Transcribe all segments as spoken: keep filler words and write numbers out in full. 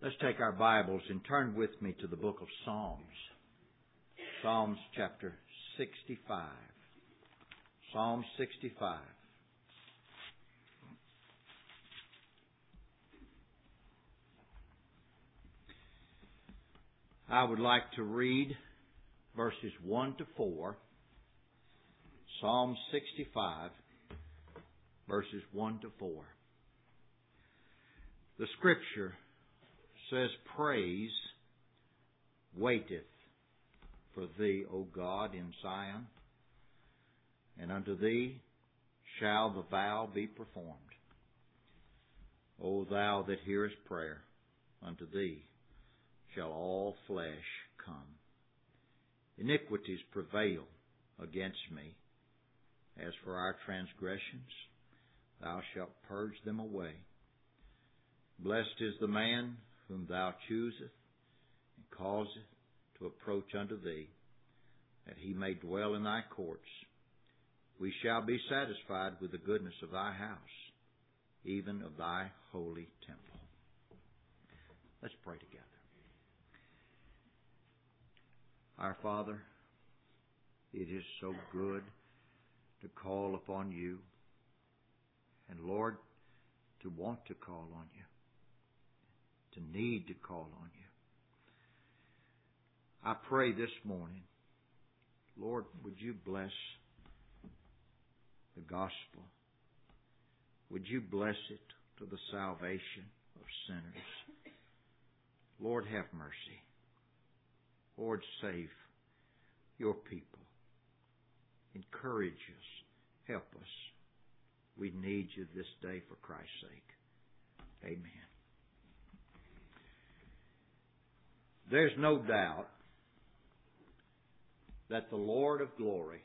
Let's take our Bibles and turn with me to the book of Psalms. Psalms chapter sixty-five. Psalm sixty-five. I would like to read verses one to four. Psalm sixty-five, verses one to four. The Scripture says, "Praise waiteth for thee, O God, in Zion, and unto thee shall the vow be performed. O thou that hearest prayer, unto thee shall all flesh come. Iniquities prevail against me. As for our transgressions, thou shalt purge them away. Blessed is the man whom thou choosest, and causeth to approach unto thee, that he may dwell in thy courts. We shall be satisfied with the goodness of thy house, even of thy holy temple." Let's pray together. Our Father, it is so good to call upon you, and Lord, to want to call on you, to need to call on you. I pray this morning, Lord, would you bless the gospel? Would you bless it to the salvation of sinners? Lord, have mercy. Lord, save your people. Encourage us. Help us. We need you this day for Christ's sake. Amen. There's no doubt that the Lord of glory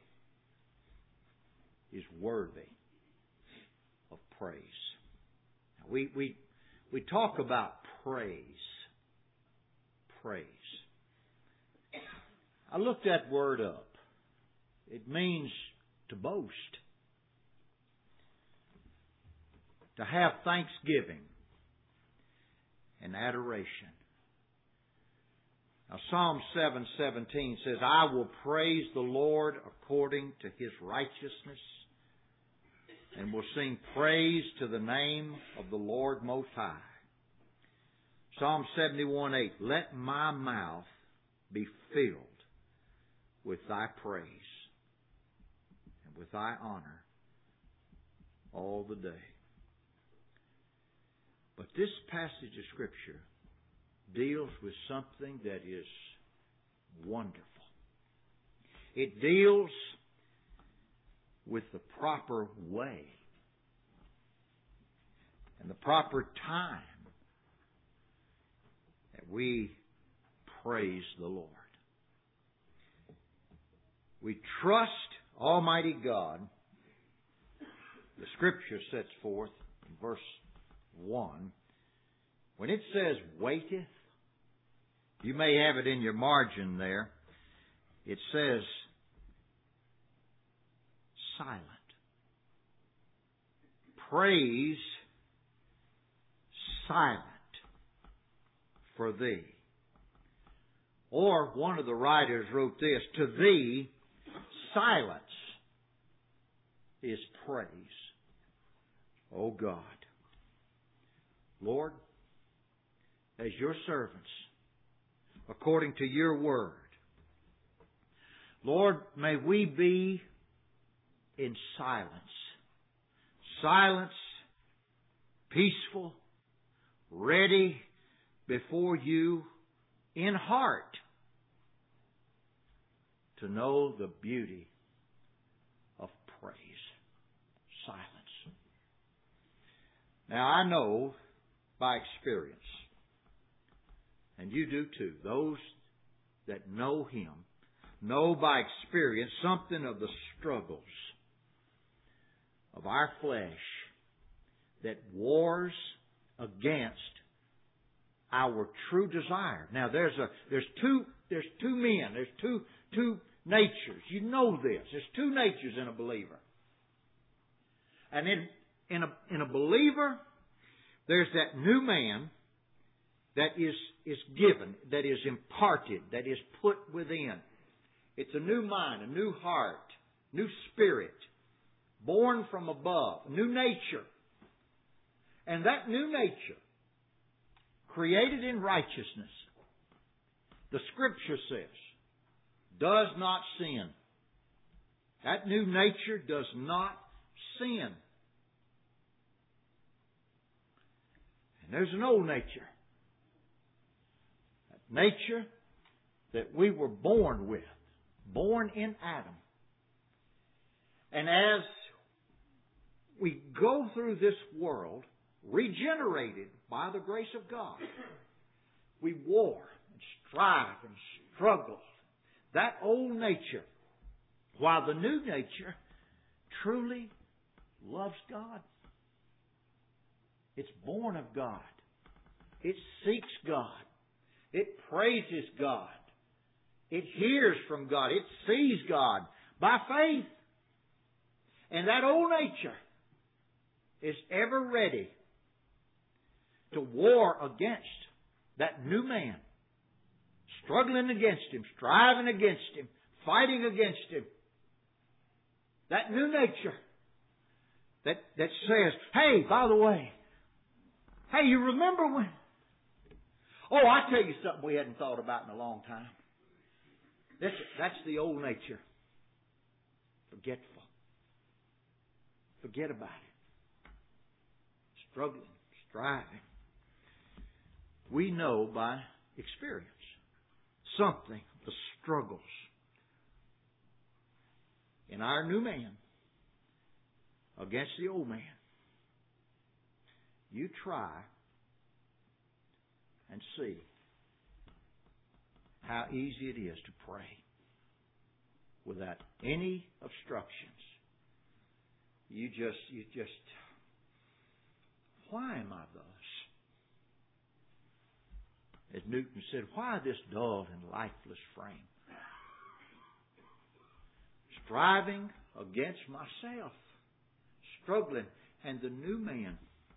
is worthy of praise. We, we, we talk about praise. Praise. I looked that word up. It means to boast, to have thanksgiving and adoration. Now, Psalm seven seventeen says, "I will praise the Lord according to His righteousness, and will sing praise to the name of the Lord Most High." Psalm seventy-one eight, "Let my mouth be filled with thy praise and with thy honor all the day." But this passage of Scripture deals with something that is wonderful. It deals with the proper way and the proper time that we praise the Lord. We trust Almighty God. The Scripture sets forth in verse one, when it says waiteth, you may have it in your margin there. It says silent. Praise silent for thee. Or one of the writers wrote this, "To thee silence is praise, O God." Lord, as your servants, according to your word, Lord, may we be in silence. Silence, peaceful, ready before you in heart to know the beauty of praise. Silence. Now, I know by experience, and you do too, those that know Him know by experience something of the struggles of our flesh that wars against our true desire. Now, there's a there's two there's two men, there's two two natures. You know this. There's two natures in a believer. And in in a in a believer, there's that new man that is, is given, that is imparted, that is put within. It's a new mind, a new heart, new spirit, born from above, new nature. And that new nature, created in righteousness, the Scripture says, does not sin. That new nature does not sin. And there's an old nature. That nature that we were born with, born in Adam. And as we go through this world, regenerated by the grace of God, we war and strive and struggle. That old nature, while the new nature truly loves God. It's born of God. It seeks God. It praises God. It hears from God. It sees God by faith. And that old nature is ever ready to war against that new man, struggling against him, striving against him, fighting against him. That new nature that, that says, hey, by the way, hey, you remember when? Oh, I'll tell you something we hadn't thought about in a long time. This, that's the old nature. Forgetful. Forget about it. Struggling, striving. We know by experience something, the struggles in our new man against the old man. You try and see how easy it is to pray without any obstructions. You just, you just, why am I thus? As Newton said, why this dull and lifeless frame? Striving against myself, struggling, and the new man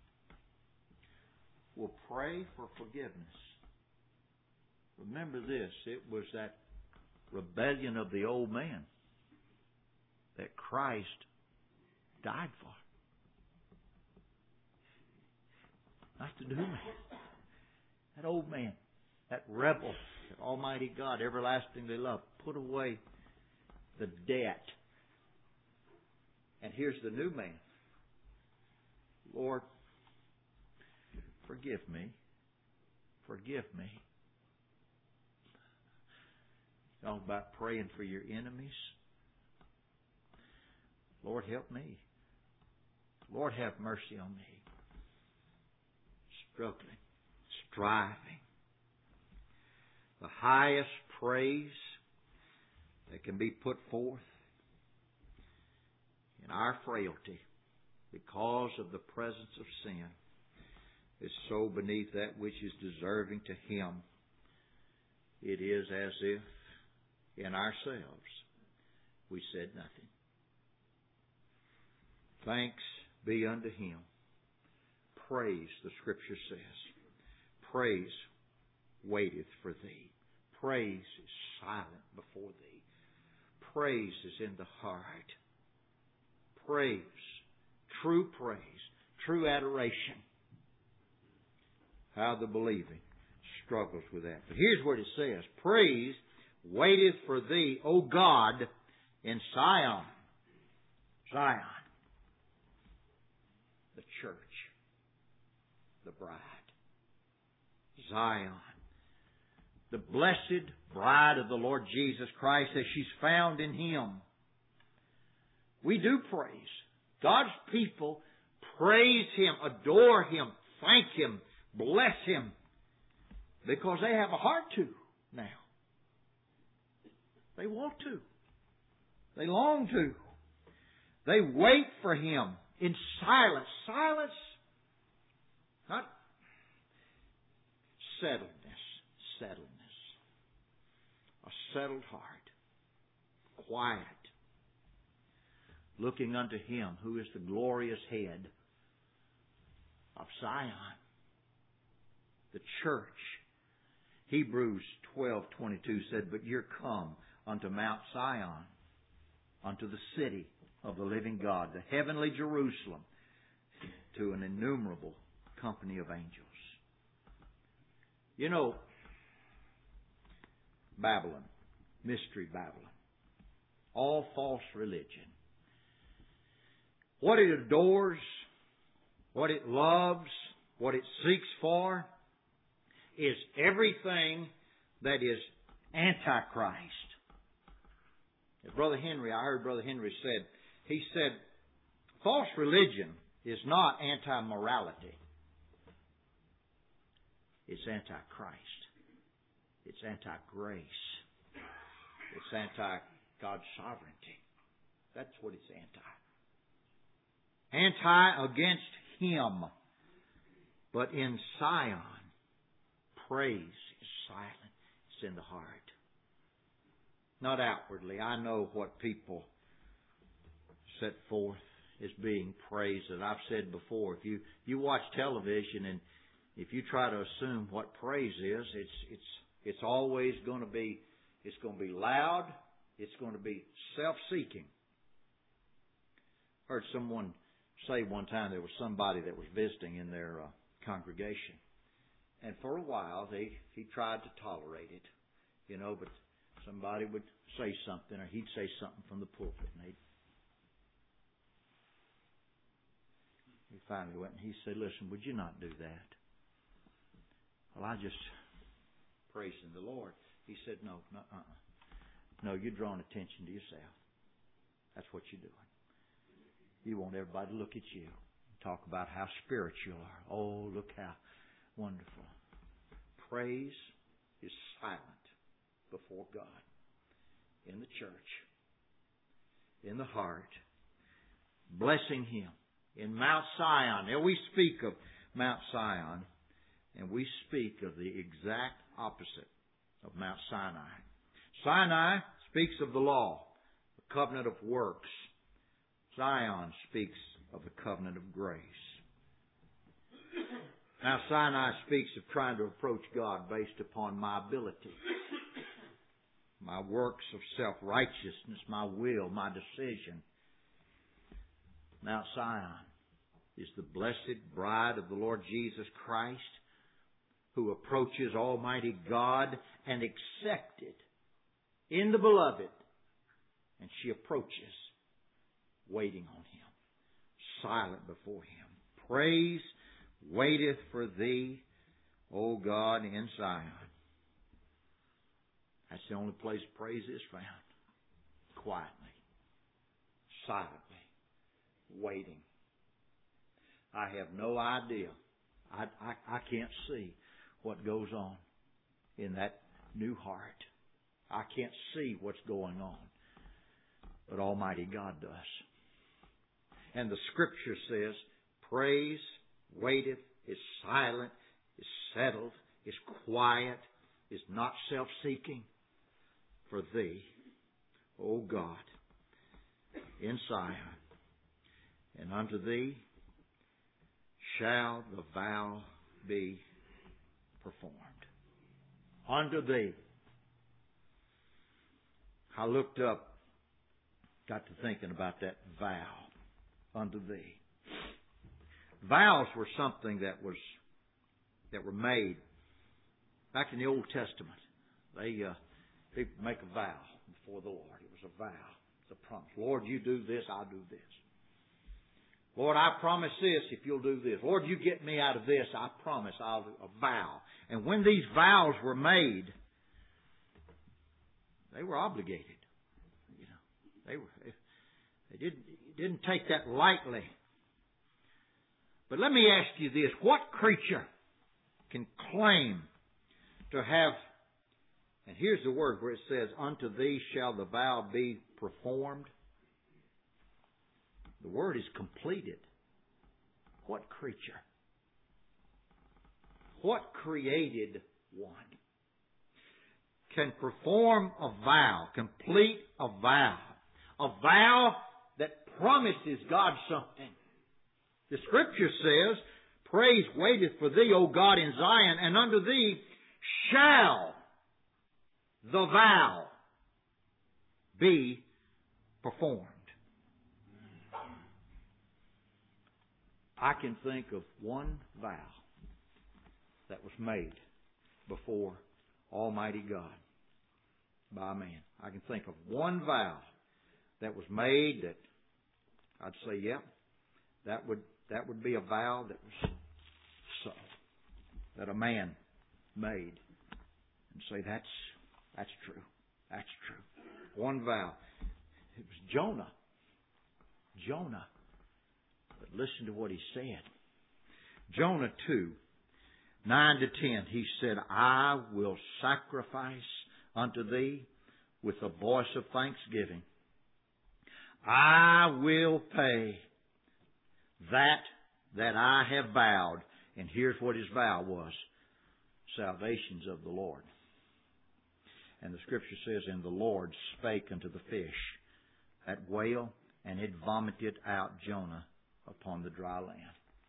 will pray for forgiveness. Remember this, it was that rebellion of the old man that Christ died for. Not the new man. That old man, that rebel, that Almighty God, everlastingly loved, put away the debt. And here's the new man. Lord, forgive me. Forgive me. Talk about praying for your enemies. Lord, help me. Lord, have mercy on me. Struggling, striving. The highest praise that can be put forth in our frailty because of the presence of sin is so beneath that which is deserving to Him. It is as if in ourselves we said nothing. Thanks be unto Him. Praise, the Scripture says. Praise waiteth for thee. Praise is silent before thee. Praise is in the heart. Praise, true praise, true adoration. How the believing struggles with that. But here's what it says. Praise waiteth for thee, O God, in Zion. Zion. The church. The bride. Zion. The blessed bride of the Lord Jesus Christ as she's found in Him. We do praise. God's people praise Him, adore Him, thank Him, bless Him, because they have a heart to now. They want to. They long to. They wait for Him in silence. Silence, not settledness, settledness. A settled heart. Quiet. Looking unto Him who is the glorious head of Zion. the church. Hebrews twelve twenty-two said, "But you're come unto Mount Zion, unto the city of the living God, the heavenly Jerusalem, to an innumerable company of angels." You know, Babylon, Mystery Babylon, all false religion. What it adores, what it loves, what it seeks for is everything that is Antichrist. Brother Henry, I heard Brother Henry said, he said, false religion is not anti-morality. It's anti-Christ. It's anti-grace. It's anti-God's sovereignty. That's what it's anti. Anti against Him. But in Zion, praise is silent. It's in the heart. Not outwardly. I know what people set forth as being praise. That I've said before, if you, you watch television and if you try to assume what praise is, it's it's it's always going to be it's going to be loud. It's going to be self-seeking. Heard someone say one time there was somebody that was visiting in their uh, congregation, and for a while they he tried to tolerate it, you know, but somebody would say something, or he'd say something from the pulpit, and they'd he finally went and he said, "Listen, would you not do that?" "Well, I just praising the Lord." He said, "No, no, uh-uh. No, you're drawing attention to yourself. That's what you're doing. You want everybody to look at you and talk about how spiritual you are. Oh, look how wonderful." Praise is silent before God, in the church, in the heart, blessing Him. In Mount Zion, and we speak of Mount Zion, and we speak of the exact opposite of Mount Sinai. Sinai speaks of the law, the covenant of works. Zion speaks of the covenant of grace. Now, Sinai speaks of trying to approach God based upon my ability, my works of self-righteousness, my will, my decision. Mount Zion is the blessed bride of the Lord Jesus Christ, who approaches Almighty God and accepted in the Beloved. And she approaches, waiting on Him, silent before Him. Praise waiteth for Thee, O God, in Zion. That's the only place praise is found. Quietly, silently, waiting. I have no idea. I, I, I can't see what goes on in that new heart. I can't see what's going on. But Almighty God does. And the Scripture says, praise waiteth, is silent, is settled, is quiet, is not self-seeking for Thee, O God, in Zion. And unto Thee shall the vow be performed. Unto Thee. I looked up, got to thinking about that vow. Unto Thee. Vows were something that was that were made back in the Old Testament. They uh, people make a vow before the Lord. It was a vow. It's a promise. Lord, you do this, I'll do this. Lord, I promise this if you'll do this. Lord, you get me out of this, I promise I'll do a vow. And when these vows were made, they were obligated. You know, they were they didn't didn't take that lightly. But let me ask you this. What creature can claim to have, and here's the word where it says, unto Thee shall the vow be performed. The word is completed. What creature? What created one can perform a vow, complete a vow, a vow that promises God something? The Scripture says, praise waiteth for thee, O God, in Zion, and unto thee shall the vow be performed. I can think of one vow that was made before Almighty God by man. I can think of one vow that was made that I'd say, yep, yeah, that would that would be a vow that was so that a man made, and say that's that's true, that's true. One vow. It was Jonah. Jonah. But listen to what he said. Jonah two, nine to ten. He said, I will sacrifice unto thee with a voice of thanksgiving. I will pay that that I have vowed. And here's what his vow was. Salvations of the Lord. And the Scripture says, and the Lord spake unto the fish, that whale, and it vomited out Jonah upon the dry land.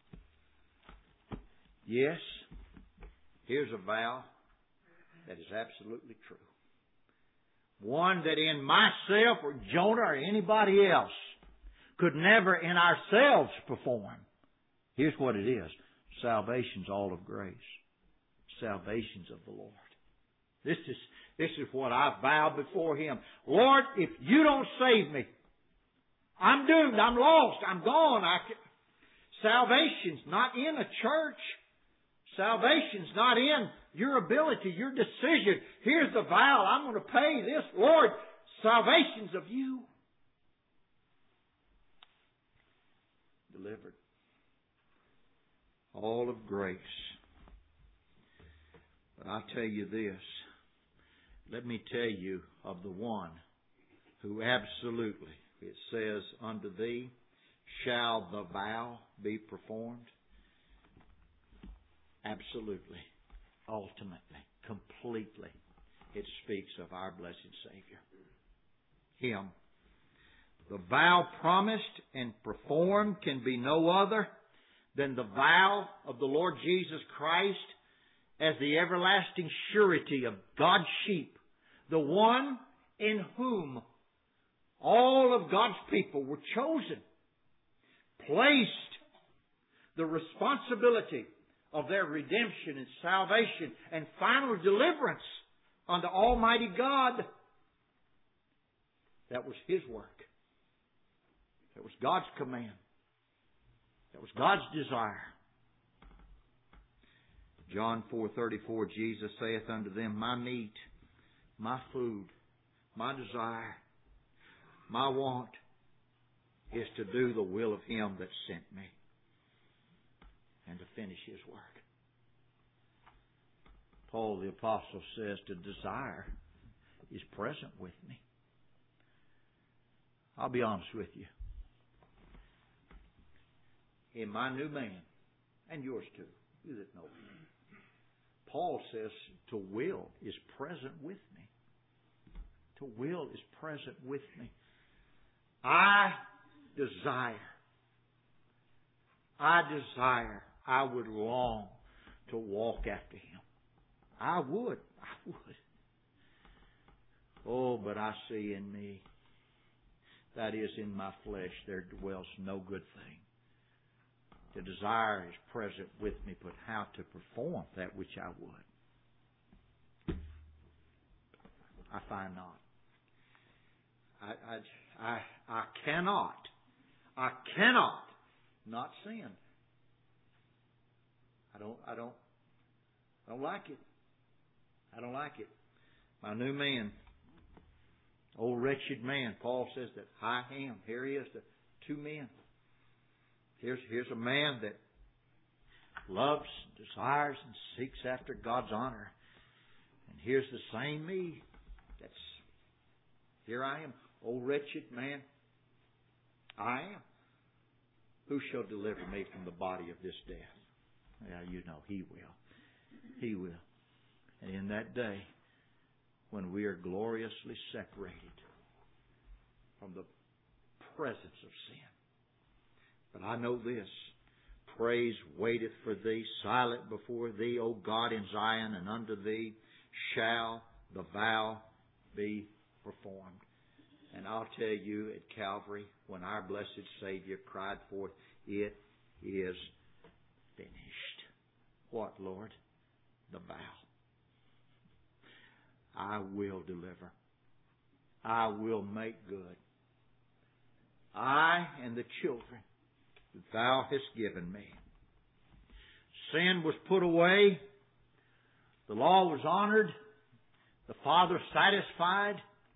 Yes, here's a vow that is absolutely true. One that in myself or Jonah or anybody else could never in ourselves perform. Here's what it is. Salvation's all of grace. Salvation's of the Lord. This is, this is what I vowed before Him. Lord, if you don't save me, I'm doomed. I'm lost. I'm gone. I can... Salvation's not in a church. Salvation's not in your ability, your decision. Here's the vow. I'm going to pay this. Lord, salvation's of you. Delivered. All of grace. But I tell you this. Let me tell you of the one who absolutely, it says, unto thee shall the vow be performed. Absolutely, ultimately, completely, it speaks of our blessed Savior. Him. The vow promised and performed can be no other than the vow of the Lord Jesus Christ as the everlasting surety of God's sheep, the one in whom all of God's people were chosen, placed the responsibility of their redemption and salvation and final deliverance unto Almighty God. That was His work. That was God's command. That was God's desire. John four thirty-four, Jesus saith unto them, my meat, my food, my desire, my want is to do the will of Him that sent me and to finish His work. Paul the Apostle says to desire is present with me. I'll be honest with you. In my new man, and yours too, you that know me, Paul says to will is present with me. To will is present with me. I desire. I desire. I would long to walk after Him. I would. I would. Oh, but I see in me, that is in my flesh, there dwells no good thing. The desire is present with me, but how to perform that which I would, I find not. I, I, I, I cannot, I cannot not sin. I don't, I don't, I don't like it. I don't like it. My new man, old wretched man, Paul says that I am. Here he is, the two men. Here's, here's a man that loves, desires, and seeks after God's honor. And here's the same me. That's, here I am, old wretched man. I am. Who shall deliver me from the body of this death? Yeah, you know, He will. He will. And in that day, when we are gloriously separated from the presence of sin. But I know this, praise waiteth for thee, silent before thee, O God in Zion, and unto thee shall the vow be performed. And I'll tell you, at Calvary, when our blessed Savior cried forth, it is finished. What, Lord? The vow. I will deliver. I will make good. I and the children that thou hast given me. Sin was put away. The law was honored. The Father satisfied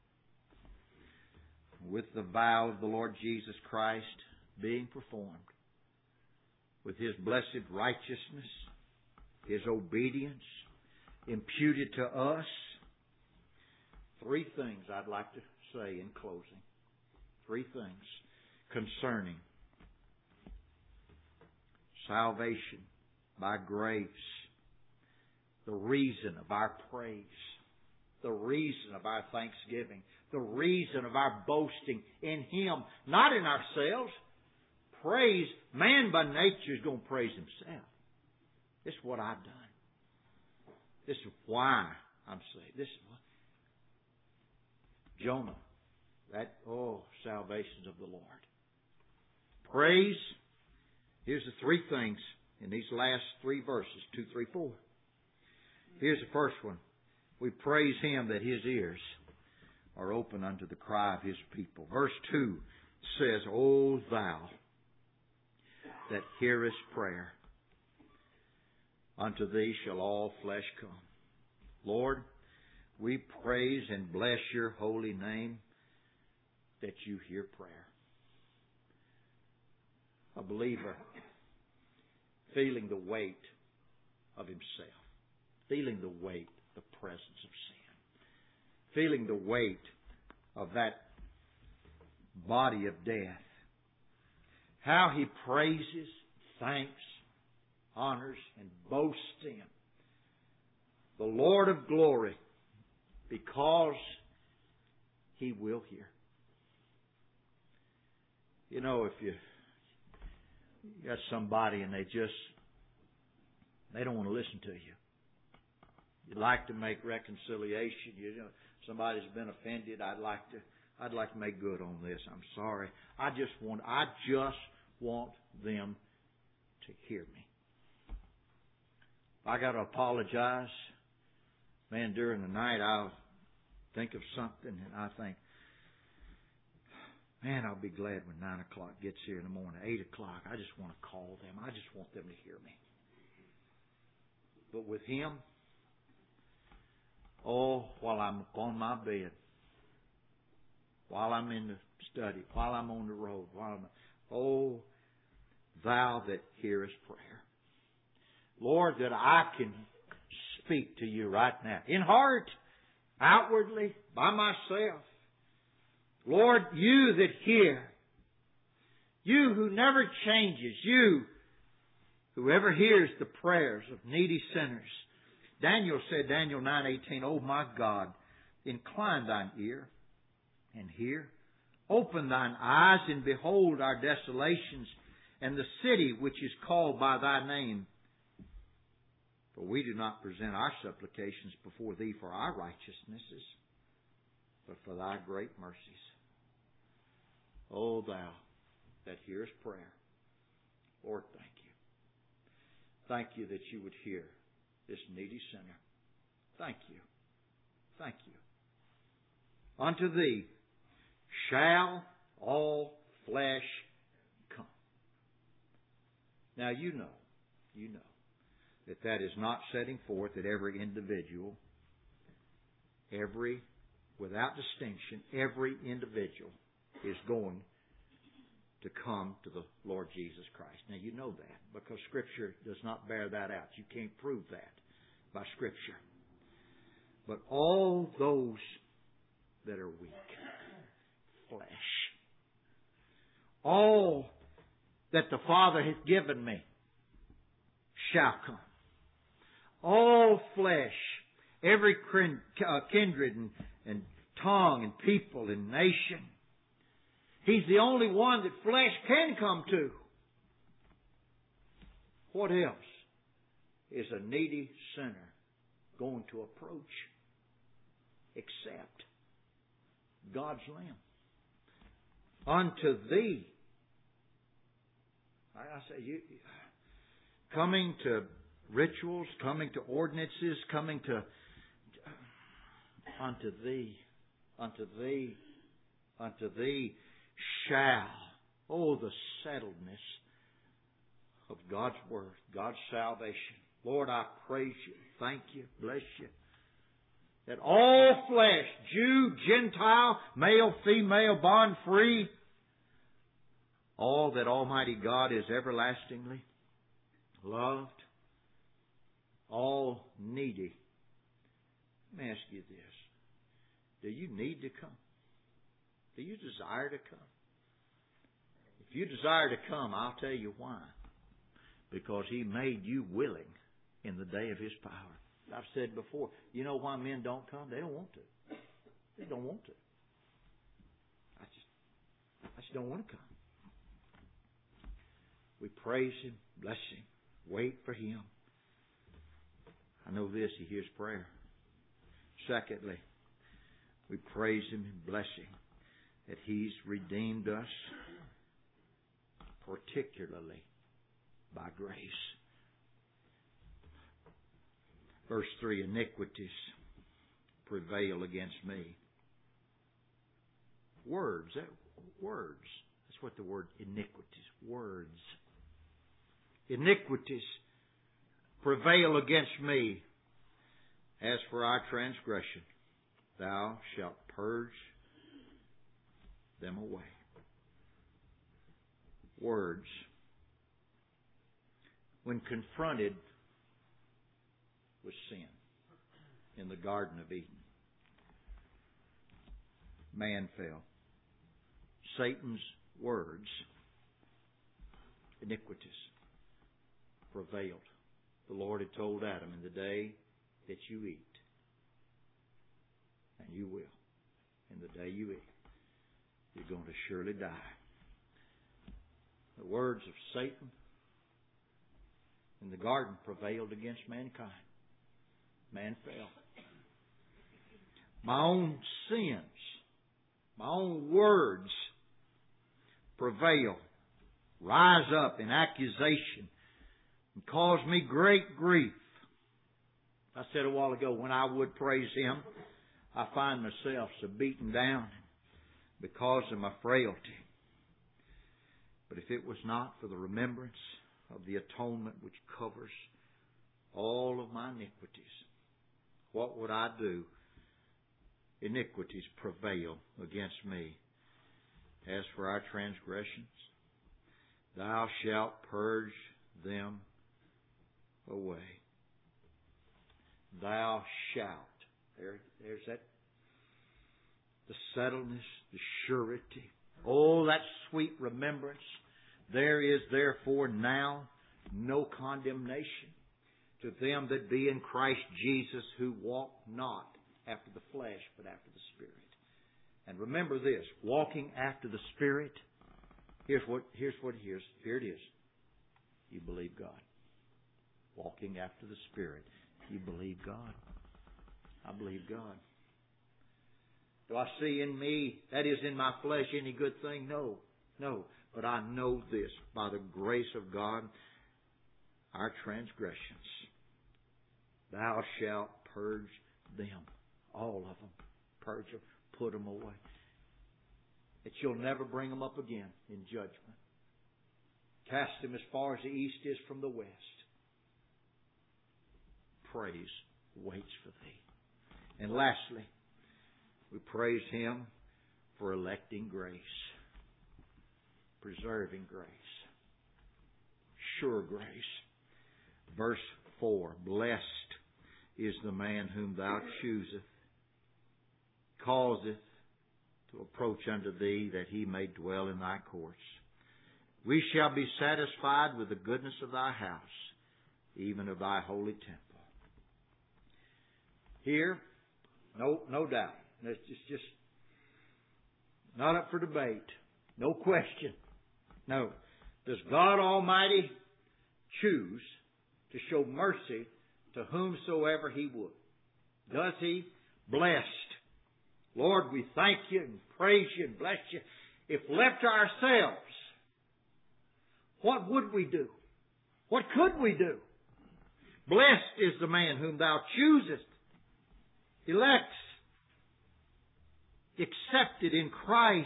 with the vow of the Lord Jesus Christ being performed. With His blessed righteousness, His obedience imputed to us. Three things I'd like to say in closing. Three things concerning salvation by grace, the reason of our praise, the reason of our thanksgiving, the reason of our boasting in Him, not in ourselves. Praise, man by nature is going to praise himself. This is what I've done. This is why I'm saved. This is what Jonah, that, oh, salvations of the Lord. Praise, here's the three things in these last three verses, two, three, four. Here's the first one. We praise Him that His ears are open unto the cry of His people. Verse two says, O Thou that hearest prayer, unto Thee shall all flesh come. Lord, we praise and bless Your holy name that You hear prayer. A believer feeling the weight of himself, feeling the weight, the presence of sin, feeling the weight of that body of death. How he praises, thanks, honors, and boasts in the Lord of glory, because He will hear. You know, if you, you got somebody and they just, they don't want to listen to you. You'd like to make reconciliation. You know, somebody's been offended. I'd like to, I'd like to make good on this. I'm sorry. I just want, I just want them to hear me. If I got to apologize, man, during the night I'll think of something and I think, man, I'll be glad when nine o'clock gets here in the morning, eight o'clock. I just want to call them. I just want them to hear me. But with Him, oh, while I'm upon my bed, while I'm in the study, while I'm on the road, while I'm, oh, Thou that hearest prayer. Lord, that I can speak to You right now, in heart, outwardly, by myself. Lord, You that hear, You who never changes, You whoever hears the prayers of needy sinners. Daniel said, Daniel nine eighteen, O my God, incline Thine ear and hear. Open Thine eyes and behold our desolations and the city which is called by Thy name. For we do not present our supplications before Thee for our righteousnesses, but for Thy great mercies. O Thou that hearest prayer, Lord, thank You. Thank You that You would hear this needy sinner. Thank You. Thank You. Unto Thee shall all flesh come. Now you know, you know, that that is not setting forth that every individual, every, without distinction, every individual is going to come to the Lord Jesus Christ. Now you know that, because Scripture does not bear that out. You can't prove that by Scripture. But all those that are weak, flesh, all that the Father hath given me shall come. All flesh, every kindred and, and tongue and people and nation. He's the only one that flesh can come to. What else is a needy sinner going to approach except God's Lamb? Unto Thee. I, I say, you, coming to rituals, coming to ordinances, coming to unto Thee, unto Thee, unto Thee shall. Oh, the settledness of God's Word, God's salvation. Lord, I praise You, thank You, bless You. That all flesh, Jew, Gentile, male, female, bond, free, all that Almighty God is everlastingly loved, all needy. Let me ask you this. Do you need to come? Do you desire to come? If you desire to come, I'll tell you why. Because He made you willing in the day of His power. I've said before, you know why men don't come? They don't want to. They don't want to. I just, I just don't want to come. We praise Him, bless Him, wait for Him. I know this, He hears prayer. Secondly, we praise Him and bless Him that He's redeemed us particularly by grace. Verse three, iniquities prevail against me. Words, that, words. That's what the word iniquities, words. Iniquities prevail against me. As for our transgression, Thou shalt purge them away. Words. When confronted with sin in the Garden of Eden, man fell. Satan's words, iniquities, prevailed. The Lord had told Adam, in the day that you eat, and you will, in the day you eat, you're going to surely die. The words of Satan in the garden prevailed against mankind. Man fell. My own sins, my own words prevail, rise up in accusation, and cause me great grief. I said a while ago, when I would praise Him, I find myself so beaten down because of my frailty. But if it was not for the remembrance of the atonement which covers all of my iniquities, what would I do? Iniquities prevail against me. As for our transgressions, Thou shalt purge them away. Thou shalt. There, there's that, the settledness, the surety. Oh, that sweet remembrance. There is therefore now no condemnation to them that be in Christ Jesus, who walk not after the flesh, but after the Spirit. And remember this, walking after the Spirit, here's what, here's what it is. Here it is. You believe God. Walking after the Spirit, you believe God. I believe God. Do I see in me, that is in my flesh, any good thing? No. No. But I know this, by the grace of God, our transgressions, Thou shalt purge them. All of them. Purge them. Put them away. That You'll never bring them up again in judgment. Cast them as far as the east is from the west. Praise waits for Thee. And lastly, we praise Him for electing grace. Preserving grace. Sure grace. Verse four. Blessed is the man whom Thou choosest, causeth to approach unto Thee, that he may dwell in Thy courts. We shall be satisfied with the goodness of Thy house, even of Thy holy temple. Here, no, no doubt. It's just, just not up for debate. No question. No. Does God Almighty choose to show mercy to whomsoever He would. Does He? Blessed. Lord, we thank You and praise You and bless You. If left to ourselves, what would we do? What could we do? Blessed is the man whom Thou choosest, elects, accepted in Christ,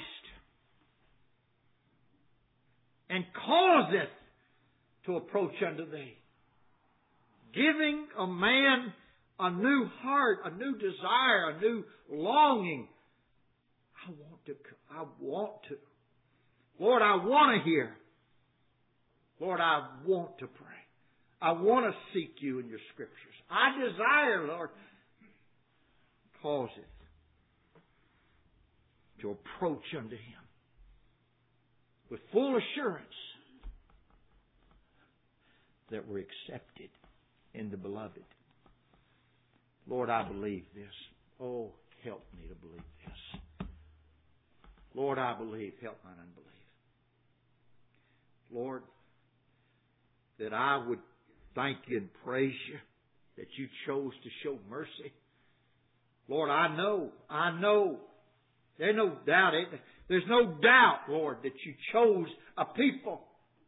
and causeth to approach unto Thee. Giving a man a new heart, a new desire, a new longing. I want to, I want to. Lord, I want to hear. Lord, I want to pray. I want to seek You in Your Scriptures. I desire, Lord, cause it to approach unto Him with full assurance that we're accepted in the Beloved. Lord, I believe this. Oh, help me to believe this. Lord, I believe. Help mine unbelief. Lord, that I would thank You and praise You that You chose to show mercy. Lord, I know, I know, there's no doubt, there's no doubt, Lord, that You chose a people.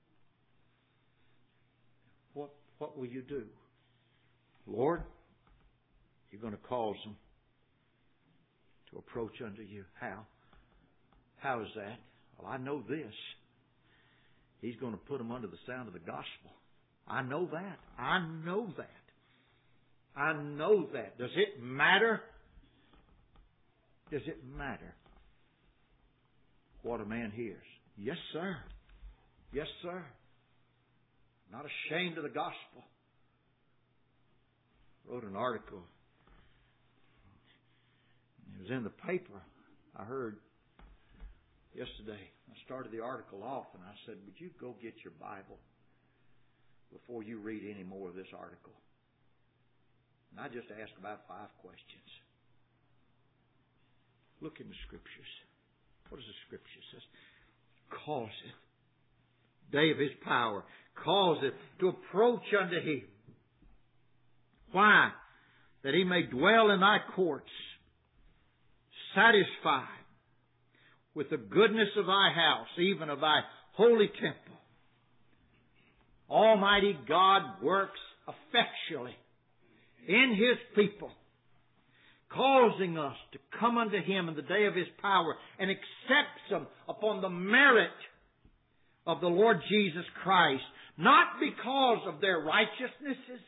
What, what will You do? Lord, You're going to cause them to approach unto You. How? How is that? Well, I know this. He's going to put them under the sound of the gospel. I know that. I know that. I know that. Does it matter? Does it matter what a man hears? Yes, sir. Yes, sir. Not ashamed of the gospel. Wrote an article. It was in the paper. I heard yesterday. I started the article off and I said, would you go get your Bible before you read any more of this article? And I just asked about five questions. Look in the Scriptures. What does the Scripture say? Causeth, day of His power, causeth to approach unto Him. Why? That He may dwell in Thy courts, satisfied with the goodness of Thy house, even of Thy holy temple. Almighty God works effectually in His people, causing us to come unto Him in the day of His power and accepts them upon the merit of the Lord Jesus Christ, not because of their righteousnesses.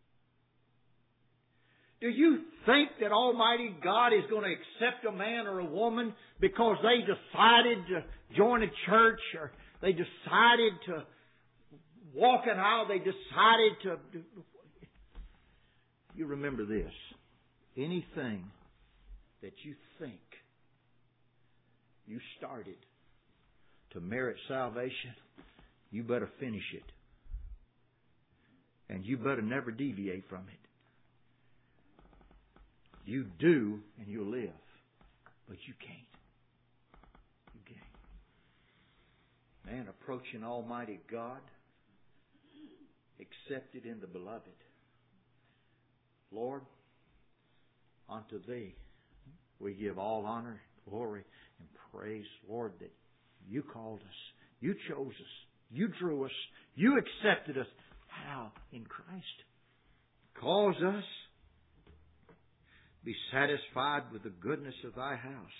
Do you think that Almighty God is going to accept a man or a woman because they decided to join a church or they decided to walk an aisle, they decided to... You remember this. Anything that you think you started to merit salvation, you better finish it. And you better never deviate from it. You do and you'll live. But you can't. You can't. Man, approaching Almighty God, accepted in the Beloved. Lord, unto Thee we give all honor, glory, and praise, Lord, that You called us. You chose us. You drew us. You accepted us. How? In Christ. Cause us be satisfied with the goodness of Thy house.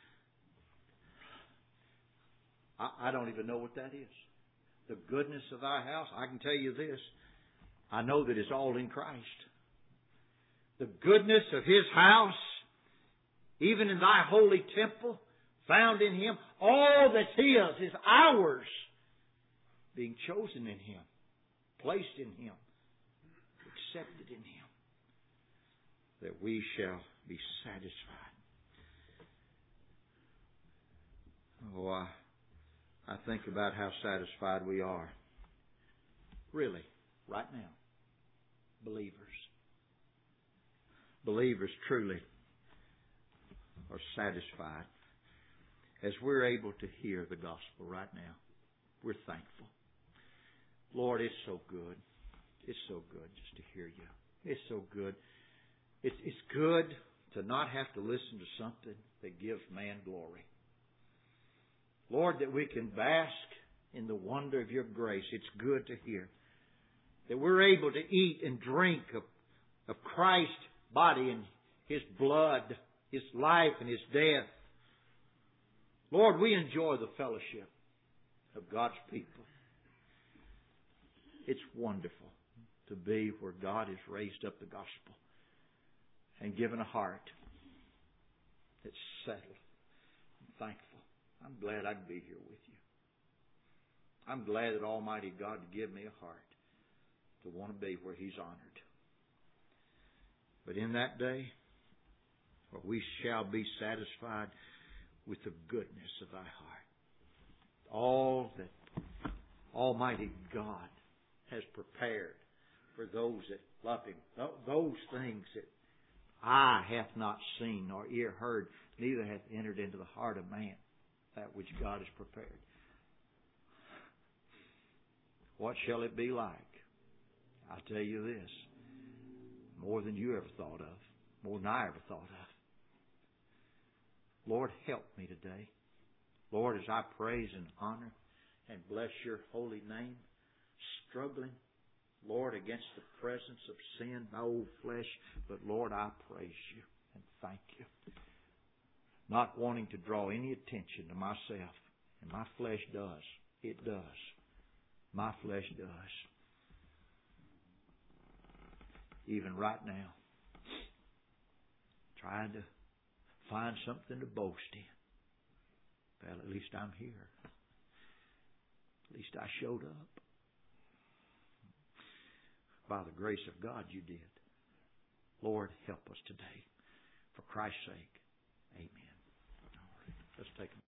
I, I don't even know what that is. The goodness of Thy house. I can tell you this. I know that it's all in Christ. The goodness of His house, even in Thy holy temple, found in Him. All that's His is ours, being chosen in Him, placed in Him, accepted in Him, that we shall be satisfied. Oh, I, I think about how satisfied we are. Really, right now. Believers. Believers truly are satisfied as we're able to hear the gospel right now. We're thankful. Lord, it's so good. It's so good just to hear you. It's so good. It's, it's good to not have to listen to something that gives man glory. Lord, that we can bask in the wonder of your grace. It's good to hear that we're able to eat and drink of, of Christ's body and His blood, His life and His death. Lord, we enjoy the fellowship of God's people. It's wonderful to be where God has raised up the gospel and given a heart that's settled and thankful. I'm glad I can be here with you. I'm glad that Almighty God would give me a heart to want to be where He's honored. But in that day, where we shall be satisfied with the goodness of thy heart, all that Almighty God has prepared for those that love Him, those things that eye hath not seen nor ear heard, neither hath entered into the heart of man, that which God has prepared. What shall it be like? I tell you this, more than you ever thought of, more than I ever thought of. Lord, help me today. Lord, as I praise and honor and bless your holy name, struggling, Lord, against the presence of sin, my old flesh, but Lord, I praise you and thank you. Not wanting to draw any attention to myself, and my flesh does. It does. My flesh does. Even right now, trying to find something to boast in. Well, at least I'm here. At least I showed up. By the grace of God, you did. Lord, help us today. For Christ's sake, amen. All right, let's take a